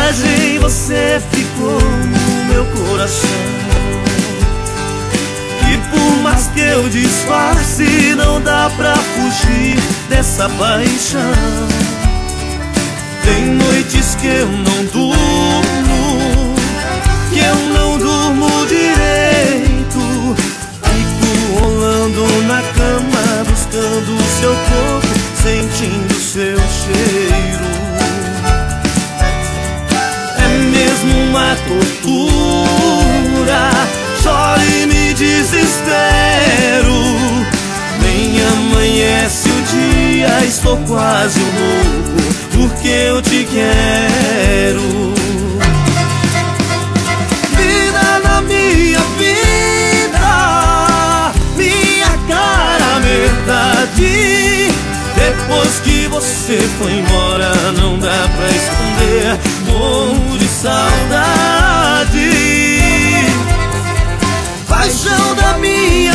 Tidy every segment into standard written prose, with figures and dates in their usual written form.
tatuagem você ficou no meu coração. E por mais que eu disfarce, não dá pra fugir dessa paixão. Tem noites que eu não durmo, que eu não durmo direito. Fico rolando na cama, buscando o seu corpo, sentindo seu cheiro. É mesmo uma tortura, choro e me desespero. Nem amanhece o dia, estou quase louco, porque eu te quero. Vida na minha vida, minha cara, verdade. Depois que você foi embora, não dá pra esconder, morro de saudade. Paixão da minha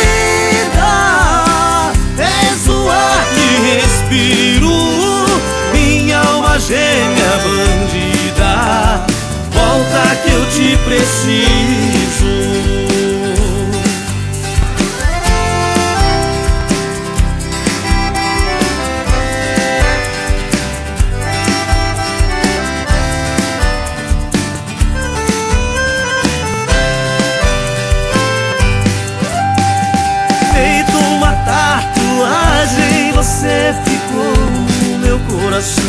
vida, és o ar que respiro. Minha alma gêmea bandida, volta que eu te preciso. Tatuagem você ficou no meu coração.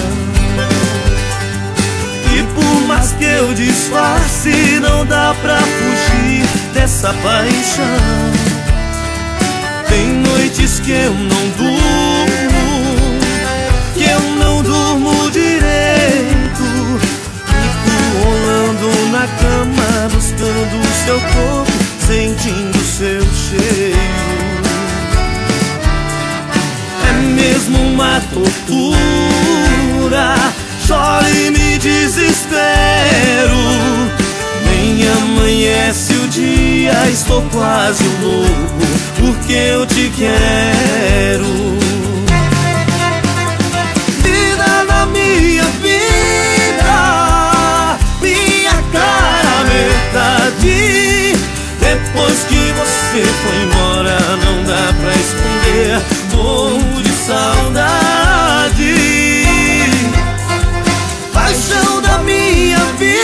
E por mais que eu disfarce, não dá pra fugir dessa paixão. Tem noites que eu não durmo, que eu não durmo direito. Fico rolando na cama, buscando o seu corpo, sentindo seu cheiro. Mesmo uma tortura, choro e me desespero. Nem amanhece o dia, estou quase louco, porque eu te quero. Vida na minha vida, minha cara, verdade. Depois que você foi embora, não dá pra esconder, morro de saudade. Paixão da minha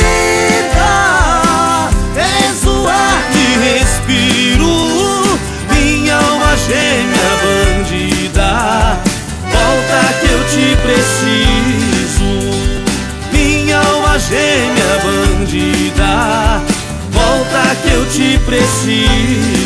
vida, és o ar que respiro. Minha alma gêmea bandida, volta que eu te preciso. Minha alma gêmea bandida, volta que eu te preciso.